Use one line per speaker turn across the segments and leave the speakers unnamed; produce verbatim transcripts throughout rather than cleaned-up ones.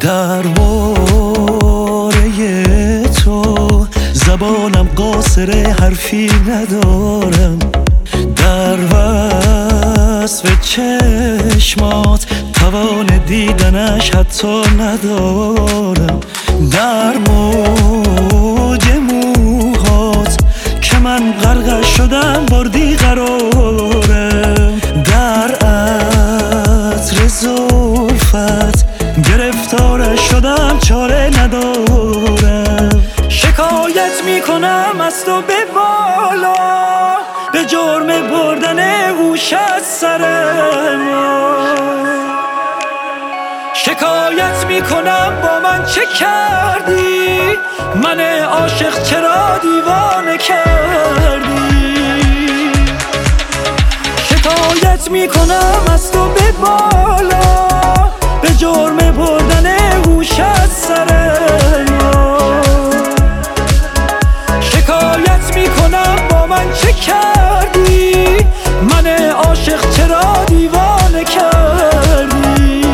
درباره تو زبانم قاصره، حرفی ندارم. در وصف چشمات توان دیدنش حتی ندارم. در موج موهات که من غرقش شدم بردی قرارم. در عطر زلفت گرفتارش شدم چاره ندارم. شکایت میکنم از تو به بالا به جرم بردن هوش از سر ما. شکایت میکنم با من چه کردی، من عاشق چرا دیوانه کردی. شکایت میکنم از تو به بالا به جرم بردن هوش از سر ما. شکایت میکنم با من چه کردی، من عاشق چرا دیوانه کردی.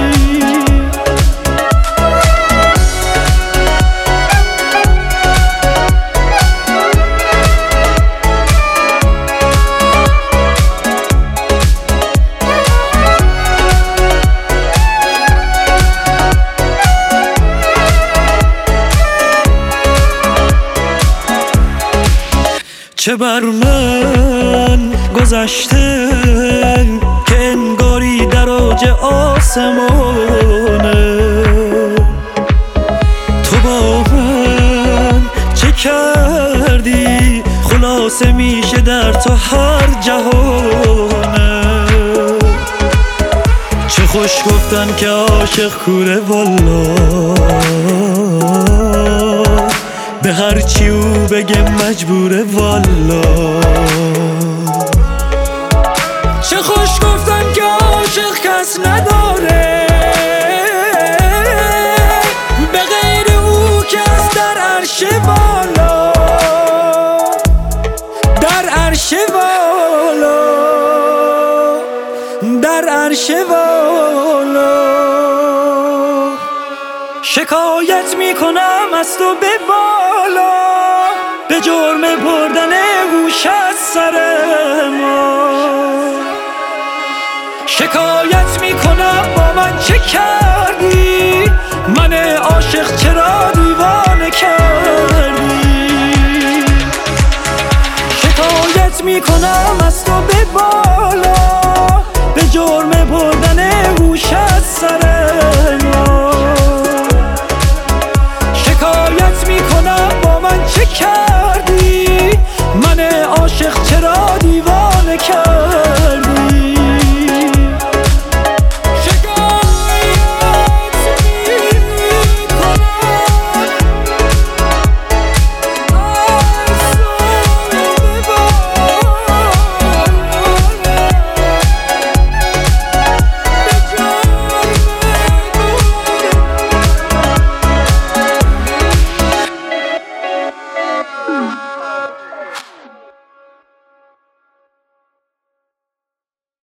چه بر من گذشته که انگاری در اوج آسمانه. تو با من چه کردی خلاصه میشه در تو هر جهانه. چه خوش گفتن که عاشق کوره والا، به هر چی او بگه مجبوره والا. چه خوش گفتن که عاشق کس نداره به غیر او کس در عرش والا، در عرش والا، در عرش والا. شکایت میکنم از تو به بالا به جرم بردن هوش از سر ما. شکایت میکنم با من چه کردی، من عاشق چرا دیوانه کردی. شکایت میکنم